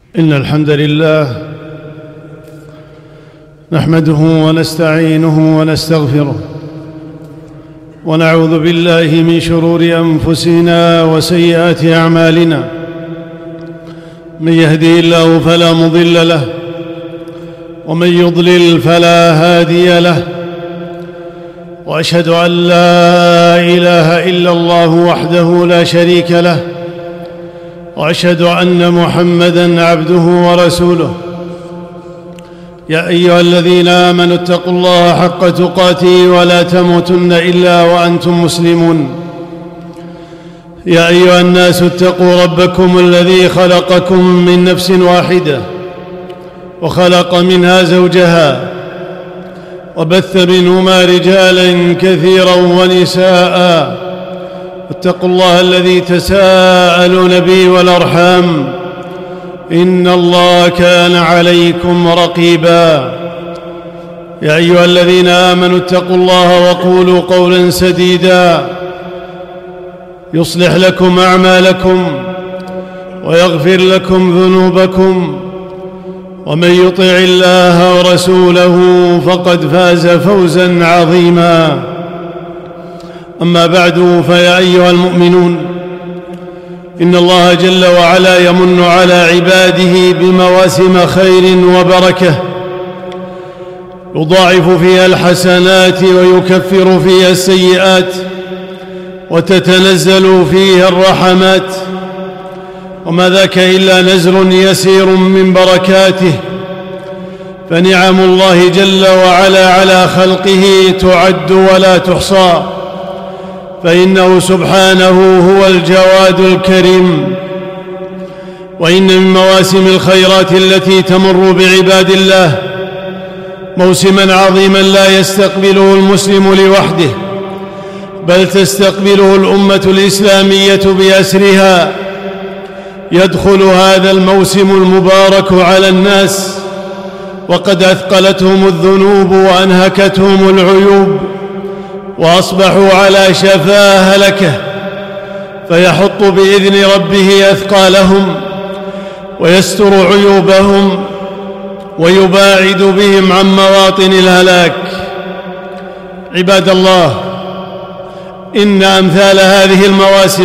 إن الحمد لله نحمده ونستعينه ونستغفره ونعوذ بالله من شرور أنفسنا وسيئات أعمالنا. من يهدي الله فلا مضل له ومن يضلل فلا هادي له، وأشهد أن لا إله إلا الله وحده لا شريك له، وأشهد أن محمدًا عبده ورسوله. يا أيها الذين آمنوا اتقوا الله حق تقاته ولا تموتن إلا وأنتم مسلمون. يا أيها الناس اتقوا ربكم الذي خلقكم من نفس واحدة وخلق منها زوجها وبث منهما رجالا كثيرا ونساء. اتقوا الله الذي تساءلون به والأرحام، إن الله كان عليكم رقيبا. يا أيها الذين آمنوا اتقوا الله وقولوا قولا سديدا يصلح لكم أعمالكم ويغفر لكم ذنوبكم، ومن يطع الله ورسوله فقد فاز فوزا عظيما. أما بعد، فيا أيها المؤمنون، إن الله جل وعلا يمن على عباده بمواسم خير وبركة يضاعف فيها الحسنات ويكفر فيها السيئات وتتنزل فيها الرحمات، وما ذاك إلا نزل يسير من بركاته. فنعم الله جل وعلا على خلقه تعد ولا تحصى، فإنه سبحانه هو الجواد الكريم. وإن من مواسم الخيرات التي تمر بعباد الله موسما عظيما لا يستقبله المسلم لوحده، بل تستقبله الأمة الإسلامية بأسرها. يدخل هذا الموسم المبارك على الناس وقد أثقلتهم الذنوب وأنهكتهم العيوب، وأصبحوا على شفا هلكة، فيحط بإذن ربه أثقالهم ويستر عيوبهم ويباعد بهم عن مواطن الهلاك. عباد الله، إن أمثال هذه المواسم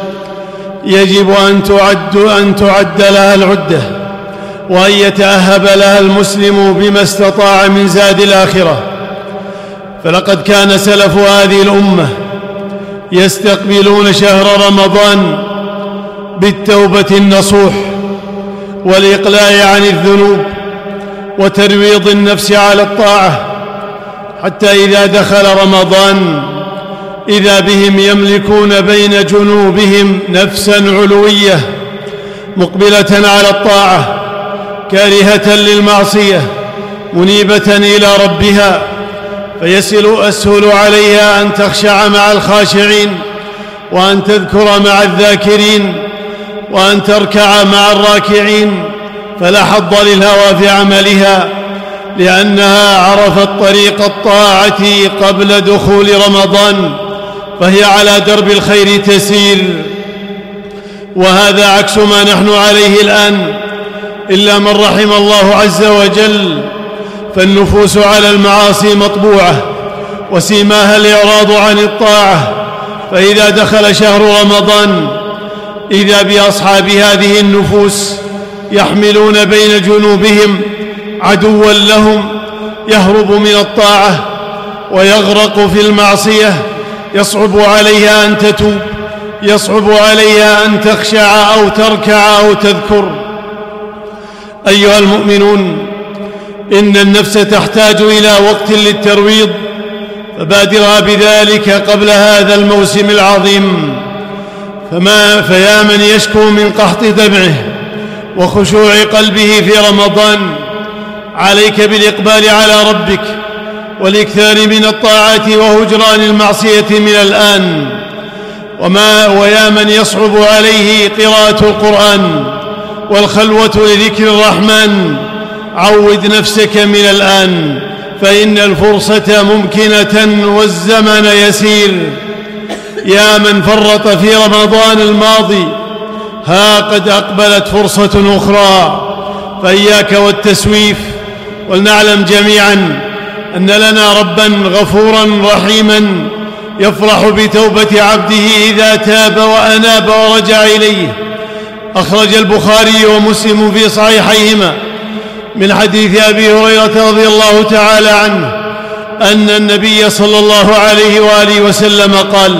يجب أن تعد لها العدة، وأن يتأهب لها المسلم بما استطاع من زاد الآخرة. فلقد كان سلف هذه الأمة يستقبلون شهر رمضان بالتوبة النصوح والإقلاع عن الذنوب وترويض النفس على الطاعة، حتى إذا دخل رمضان إذا بهم يملكون بين جنوبهم نفسا علوية مقبلة على الطاعة كارهة للمعصية منيبة إلى ربها، فيسهل عليها أن تخشع مع الخاشعين، وأن تذكر مع الذاكرين، وأن تركع مع الراكعين، فلا حظ للهوى في عملها، لأنها عرفت طريق الطاعة قبل دخول رمضان، فهي على درب الخير تسير. وهذا عكس ما نحن عليه الآن، إلا من رحم الله عز وجل، فالنفوس على المعاصي مطبوعة وسيماها الإعراض عن الطاعة. فإذا دخل شهر رمضان إذا بأصحاب هذه النفوس يحملون بين جنوبهم عدوا لهم يهرب من الطاعة ويغرق في المعصية، يصعب عليها أن تتوب، يصعب عليها أن تخشع أو تركع أو تذكر. أيها المؤمنون، إن النفس تحتاج إلى وقت للترويض، فبادرها بذلك قبل هذا الموسم العظيم. فيا من يشكو من قحط دمعه وخشوع قلبه في رمضان، عليك بالإقبال على ربك والإكثار من الطاعات وهجران المعصية من الآن. ويا من يصعب عليه قراءة القرآن والخلوة لذكر الرحمن، عود نفسك من الآن، فإن الفرصة ممكنة والزمن يسير. يا من فرط في رمضان الماضي، ها قد أقبلت فرصة أخرى، فإياك والتسويف، ولنعلم جميعا أن لنا ربا غفورا رحيما يفرح بتوبة عبده إذا تاب وأناب ورجع إليه. أخرج البخاري ومسلم في صحيحيهما من حديث أبي هريرة رضي الله تعالى عنه أن النبي صلى الله عليه وآله وسلم قال: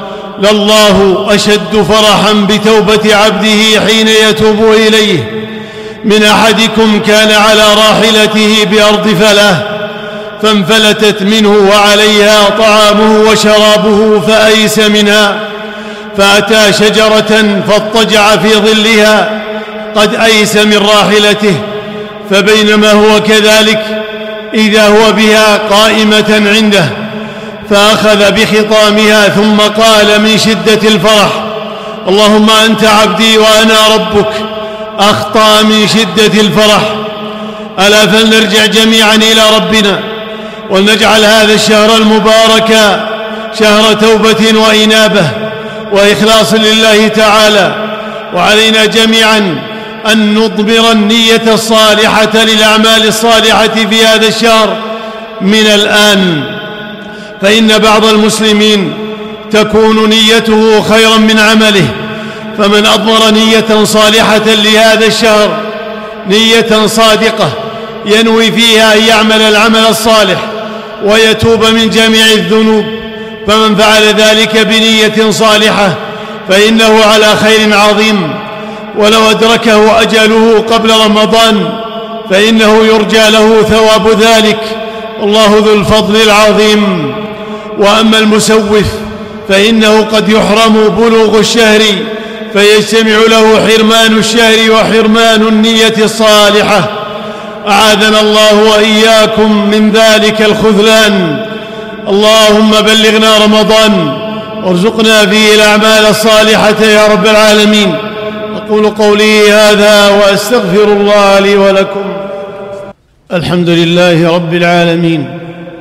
لله أشد فرحا بتوبة عبده حين يتوب إليه من أحدكم كان على راحلته بأرض فلاة فانفلتت منه وعليها طعامه وشرابه فأيس منها، فأتى شجرة فاضطجع في ظلها قد أيس من راحلته، فبينما هو كذلك إذا هو بها قائمة عنده، فأخذ بخطامها ثم قال من شدة الفرح: اللهم أنت عبدي وأنا ربك. أخطأ من شدة الفرح. ألا فلنرجع جميعا إلى ربنا ولنجعل هذا الشهر المبارك شهر توبة وإنابة وإخلاص لله تعالى. وعلينا جميعا أن نضمر النية الصالحة للأعمال الصالحة في هذا الشهر من الآن، فإن بعض المسلمين تكون نيته خيرا من عمله، فمن أضمر نية صالحة لهذا الشهر، نية صادقة ينوي فيها أن يعمل العمل الصالح ويتوب من جميع الذنوب، فمن فعل ذلك بنية صالحة فإنه على خير عظيم، ولو أدركه أجله قبل رمضان فإنه يرجى له ثواب ذلك، والله ذو الفضل العظيم. وأما المسوف فإنه قد يحرم بلوغ الشهر فيجتمع له حرمان الشهر وحرمان النية الصالحة، أعاذنا الله وإياكم من ذلك الخذلان. اللهم بلغنا رمضان وارزقنا فيه الأعمال الصالحة يا رب العالمين. أقول قولي هذا وأستغفر الله لي ولكم. الحمد لله رب العالمين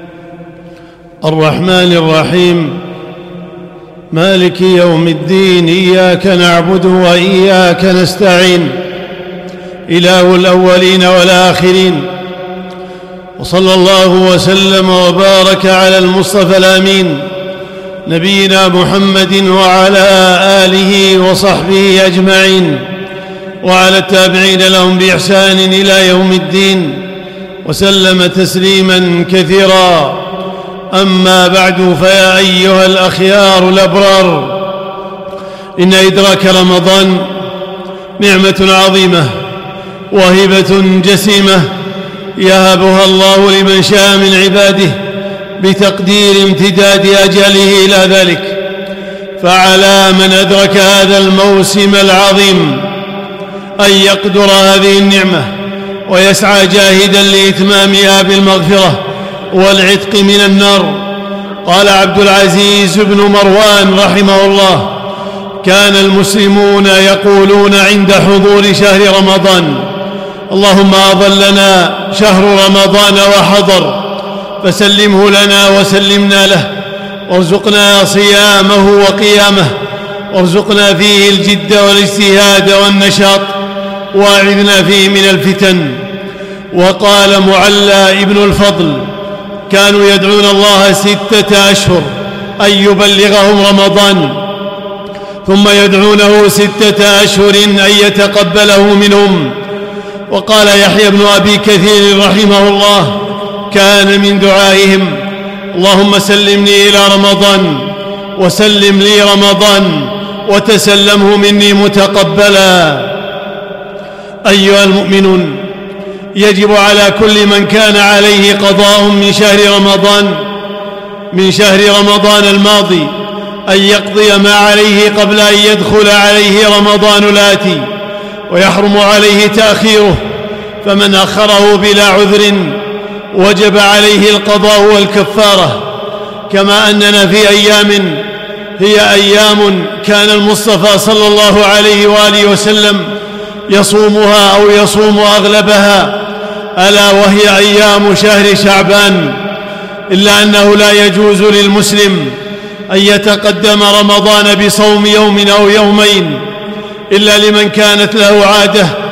الرحمن الرحيم مالك يوم الدين، إياك نعبد وإياك نستعين، إله الأولين والآخرين، وصلى الله وسلم وبارك على المصطفى الأمين نبينا محمد وعلى آله وصحبه أجمعين، وعلى التابعين لهم بإحسان إلى يوم الدين، وسلم تسليما كثيرا. أما بعد، فيا أيها الأخيار الأبرار، إن إدراك رمضان نعمة عظيمة وهبة جسيمة يهبها الله لمن شاء من عباده بتقدير امتداد أجله إلى ذلك، فعلى من أدرك هذا الموسم العظيم أن يقدر هذه النعمة ويسعى جاهدا لإتمامها بالمغفرة والعتق من النار. قال عبد العزيز بن مروان رحمه الله: كان المسلمون يقولون عند حضور شهر رمضان: اللهم أظلنا شهر رمضان وحضر، فسلمه لنا وسلمنا له، وارزقنا صيامه وقيامه، وارزقنا فيه الجد والاجتهاد والنشاط، واعذنا فيه من الفتن. وقال معلى ابن الفضل: كانوا يدعون الله 6 أشهر أن يبلغهم رمضان، ثم يدعونه 6 أشهر أن يتقبله منهم. وقال يحيى بن أبي كثير رحمه الله: كان من دعائهم: اللهم سلمني إلى رمضان وسلم لي رمضان وتسلمه مني متقبلا. أيها المؤمنون، يجب على كل من كان عليه قضاء من شهر رمضان الماضي أن يقضي ما عليه قبل أن يدخل عليه رمضان الآتي، ويحرم عليه تأخيره، فمن أخره بلا عذر وجب عليه القضاء والكفارة. كما أننا في أيام هي أيام كان المصطفى صلى الله عليه وآله وسلم يصومها أو يصوم أغلبها، ألا وهي أيام شهر شعبان، إلا أنه لا يجوز للمسلم أن يتقدم رمضان بصوم يوم أو يومين إلا لمن كانت له عادة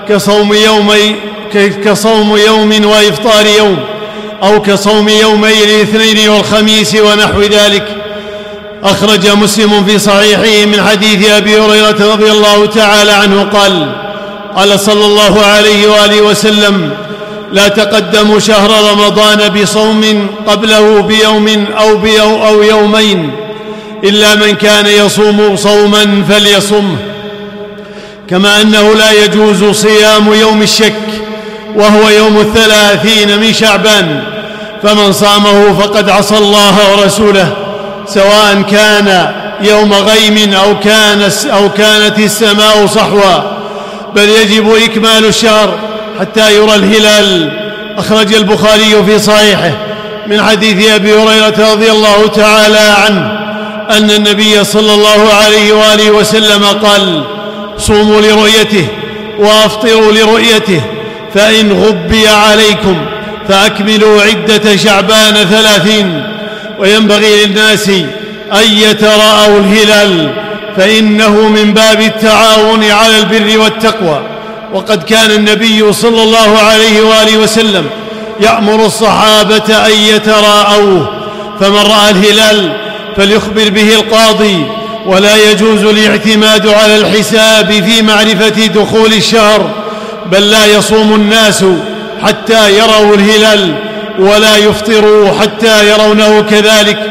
كصوم يوم وإفطار يوم، أو كصوم يومي الاثنين والخميس ونحو ذلك. أخرج مسلم في صحيحه من حديث أبي هريرة رضي الله تعالى عنه قال صلى الله عليه وآله وسلم: لا تقدموا شهر رمضان بصوم قبله بيوم أو يومين، إلا من كان يصوم صوما فليصمه. كما أنه لا يجوز صيام يوم الشك وهو يوم 30 من شعبان، فمن صامه فقد عصى الله ورسوله، سواء كان يوم غيم أو كانت السماء صحوا، بل يجب إكمال الشهر حتى يرى الهلال. أخرج البخاري في صحيحه من حديث أبي هريرة رضي الله تعالى عنه أن النبي صلى الله عليه وآله وسلم قال: صوموا لرؤيته وأفطروا لرؤيته، فإن غبي عليكم فأكملوا عدة شعبان 30. وينبغي للناس أن يتراءوا الهلال، فإنه من باب التعاون على البر والتقوى. وقد كان النبي صلى الله عليه وآله وسلم يأمر الصحابة أن يتراءوه، فمن رأى الهلال فليخبر به القاضي، ولا يجوز الاعتماد على الحساب في معرفة دخول الشهر، بل لا يصوم الناس حتى يروا الهلال، ولا يفطروا حتى يرونه كذلك.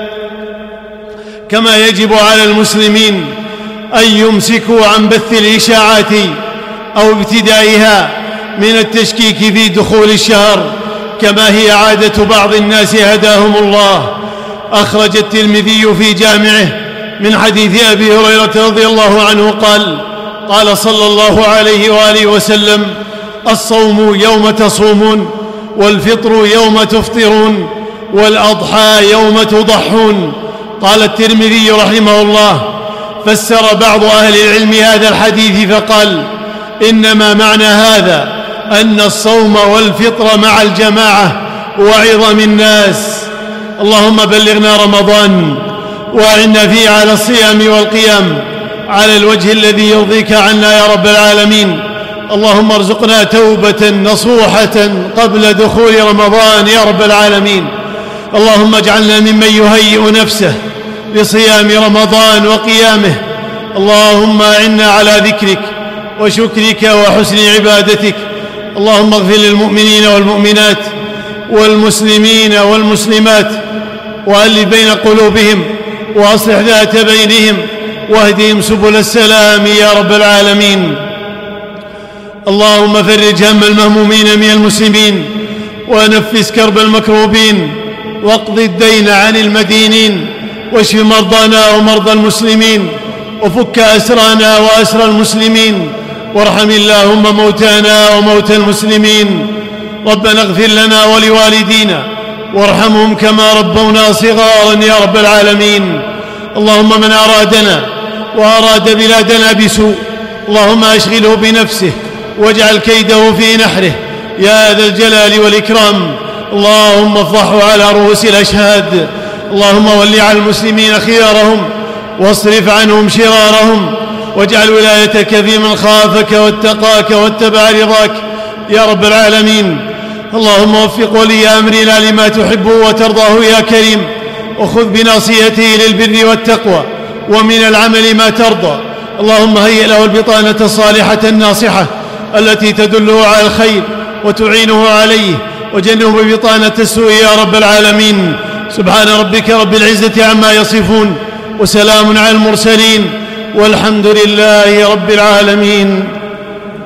كما يجب على المسلمين أن يمسكوا عن بث الإشاعات أو ابتدائها من التشكيك في دخول الشهر، كما هي عادة بعض الناس هداهم الله. أخرج الترمذي في جامعه من حديث أبي هريرة رضي الله عنه قال صلى الله عليه وآله وسلم: الصوم يوم تصومون، والفطر يوم تفطرون، والأضحى يوم تضحون. قال الترمذي رحمه الله: فسر بعض أهل العلم هذا الحديث فقال: إنما معنى هذا أن الصوم والفطر مع الجماعة وعظم الناس. اللهم بلغنا رمضان وأعنا فيه على الصيام والقيام على الوجه الذي يرضيك عنا يا رب العالمين. اللهم ارزقنا توبة نصوحة قبل دخول رمضان يا رب العالمين. اللهم اجعلنا ممن يهيئ نفسه لصيام رمضان وقيامه. اللهم أعنا على ذكرك وشكرك وحسن عبادتك. اللهم اغفر للمؤمنين والمؤمنات والمسلمين والمسلمات، وألف بين قلوبهم، وأصلح ذات بينهم، واهدهم سبل السلام يا رب العالمين. اللهم فرج هم المهمومين من المسلمين، ونفس كرب المكروبين، واقض الدين عن المدينين، واشف مرضانا ومرضى المسلمين، وفك أسرانا وأسر المسلمين، وارحم اللهم موتانا وموتى المسلمين. ربنا اغفر لنا ولوالدينا وارحمهم كما ربونا صغارا يا رب العالمين. اللهم من أرادنا وأراد بلادنا بسوء اللهم أشغله بنفسه واجعل كيده في نحره يا ذا الجلال والإكرام. اللهم افضحه على رؤوس الأشهاد. اللهم ول على المسلمين خيارهم واصرف عنهم شرارهم، واجعل ولايتك في من خافك واتقاك واتبع رضاك يا رب العالمين. اللهم وفق ولي أمرنا لما تحب وترضاه يا كريم، وخذ بناصيته للبر والتقوى ومن العمل ما ترضى. اللهم هيئ له البطانة الصالحة الناصحة التي تدله على الخير وتعينه عليه، وجنبه ببطانة السوء يا رب العالمين. سبحان ربك رب العزة عما يصفون، وسلام على المرسلين، والحمد لله رب العالمين.